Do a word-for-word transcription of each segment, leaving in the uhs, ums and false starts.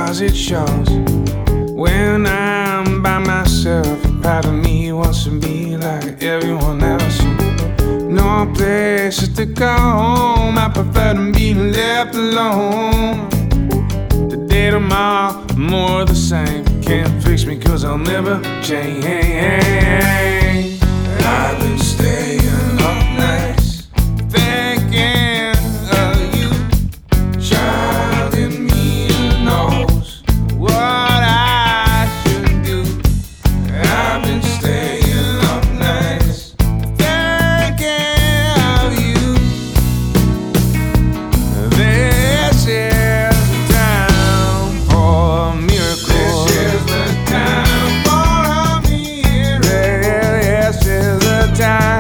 'cause it shows. When I'm by myself, part of me wants to be like everyone else. No place to go home, I prefer to be left alone. Today, tomorrow, more the same. Can't fix me 'cause I'll never change. I've been staying up nights thinking of you. Child in me knows what I should do. I've been staying up nights thinking of you. This is the time for a miracle. This is the time for a miracle. This is the time.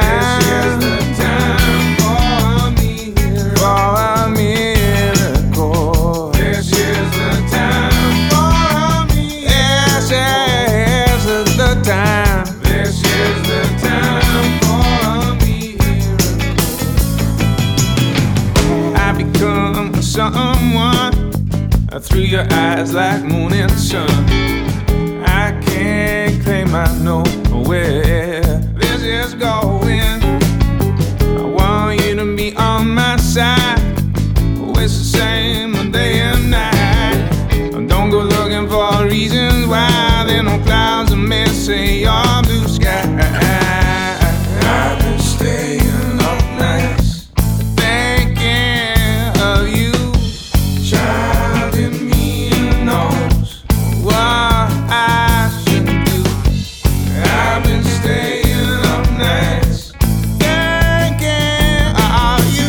Someone through your eyes like moon and sun. I can't claim I know where this is going. I want you to be on my side. Oh, it's the same day and night. Don't go looking for reasons why there are no clouds are missing your blue sky. I've been staying up nights thinking of you. Child in me knows what I should do. I've been staying up nights thinking of you.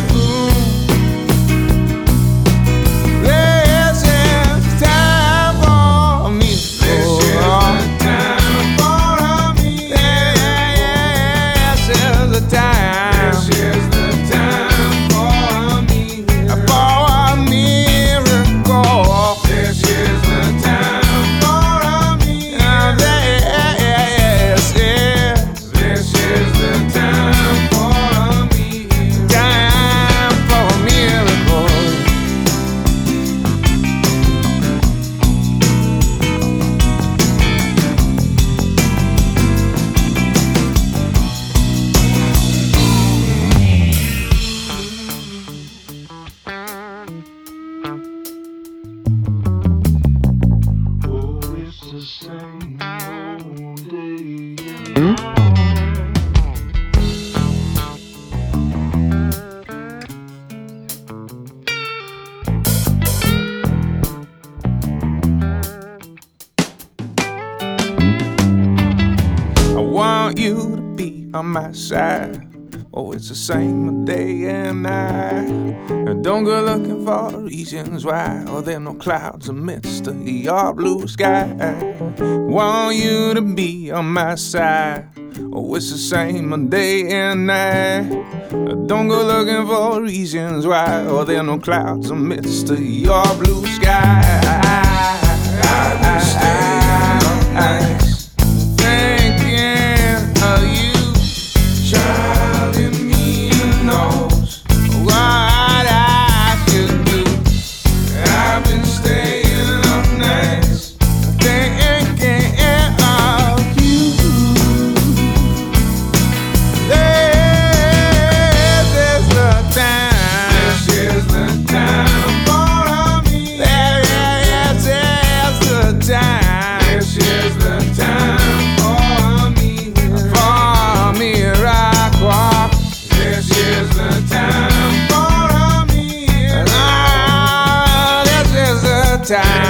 This is time for me. This is the time for me. This is the time. This is the time for me. For me. This is the time for me. This is, this is the time for me. Time for a miracle. I want you to be on my side. Oh, it's the same day and night. And don't go looking for reasons why. Oh, there are no clouds amidst your blue sky. Want you to be on my side. Oh, it's the same day and night. Don't go looking for reasons why. Oh, there are no clouds amidst your blue sky. I've been staying up nights thinking of you. Child in me knows what I should do. I've been staying up nights thinking of you. This is the time. This is the time for me. This is the time. This is the time for me. For me, rock walk. This is the time for me. Oh, this is the time.